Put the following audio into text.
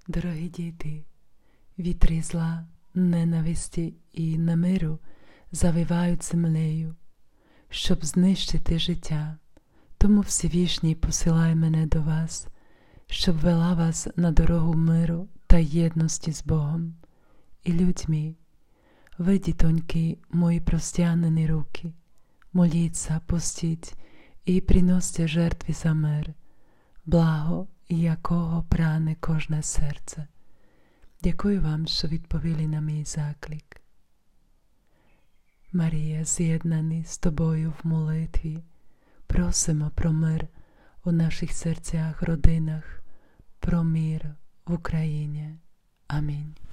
Дорогі діти, вітри зла, ненависті і намиру завивають землею, щоб знищити життя. Тому Всевишній посилає мене до вас, щоб вела вас на дорогу миру та єдності з Богом і людьми. Ви, дітоньки, мої простягнені руки, моліться, постіть і приносьте жертви за мир, благо, якого прагне кожне серце. Дякую вам, що відповіли на мій заклик. Марія, з'єднані з тобою в молитві, просимо про мир у наших серцях, родинах, про мир в Україні. Амінь.